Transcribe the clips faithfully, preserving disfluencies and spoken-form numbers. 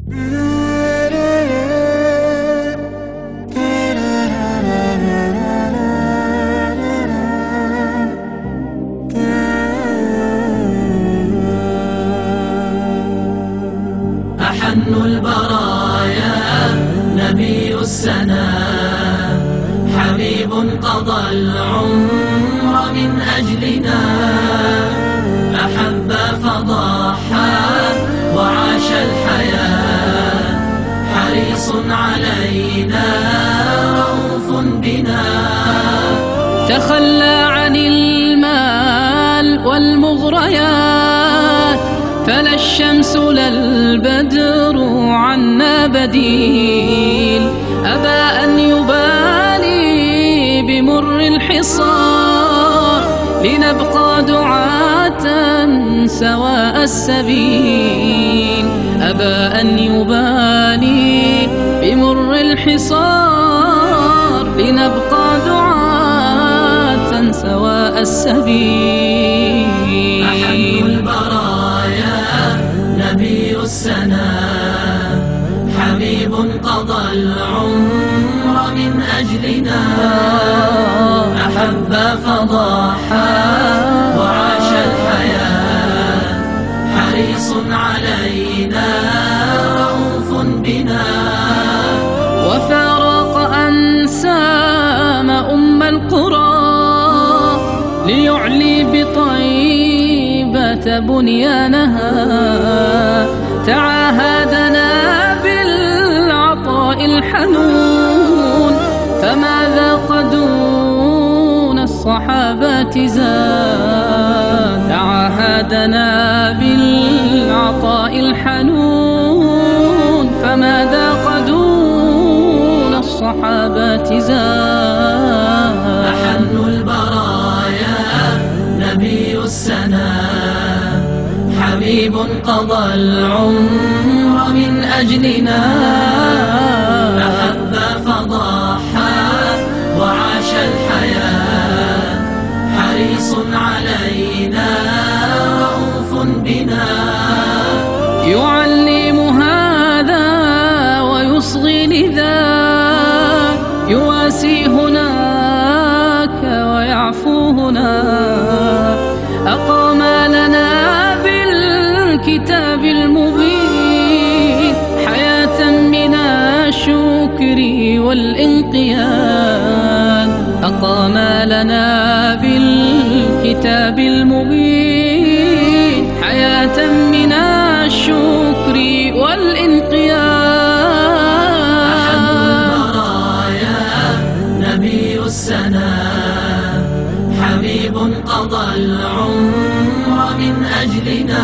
أحن البرايا نبي السنا، حبيب قضى العمر من أجلنا، أحب فضحى وعاش الحياة، حريص علينا رؤوف بنا. تخلى عن المال والمغريات، فلا الشمس لا البدر عنا بديل، أبى أن يبالي بمر الحصار، لنبقى دعاة سواء السبيل، أبى أن يبالي بمر الحصار، لنبقى دعاة سواء السبيل. أحن البرايا نبي السنا، حبيب قضى العمر من أجلنا، أحب فضحى وعاش الحياة، حريص علينا رؤوف بنا. وفارق أنسام أم القرى، ليعلي بطيبة بنيانها، تعاهدنا بالعطاء الحنون، فماذا قدون الصحابة زاد، تعاهدنا بالعطاء الحنون، فماذا قدون الصحابة زاد. أحن البرايا نبي السنا، حبيب قضى العمر من أجلنا، أحب فضحى وعاش الحياة، حريص علينا رؤوف بنا. يعلم هذا ويصغي لذاك، يواسي هناك ويعفو هناك، أقام لنا بالكتاب المبين حياة من الشكر والانقياد، أقام لنا بالكتاب المبين حياة من الشكر والانقياد. أحن البرايا نبي السنا، حبيب قضى العمر من أجلنا،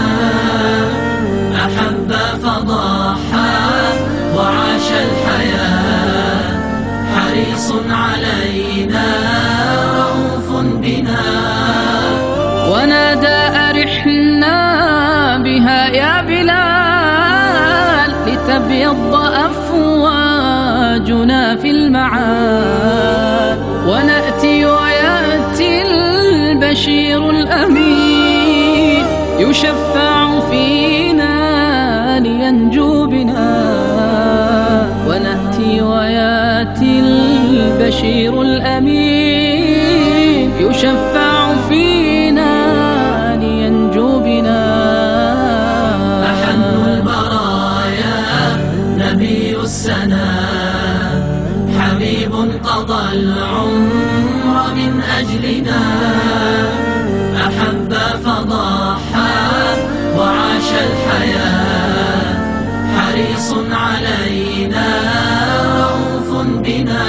أحب فضحى وعاش الحياة، حريص علينا رؤوف بنا. ونادى أرحنا بها يا بلال، لتبيض أفواجنا في المعاد، ونأتي ويأتي البشير الأمين، يشفع فينا لينجو بنا، ونأتي ويأتي البشير الأمين، يشفع فينا لينجو بنا. أحن البرايا نبي السنا، حبيب قضى العمر من أجلنا، أحب فضحى وعاش الحياة، حريص علينا رؤوف بنا.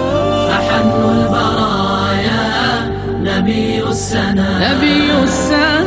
أحن البرايا نبي السنا، نبي السنا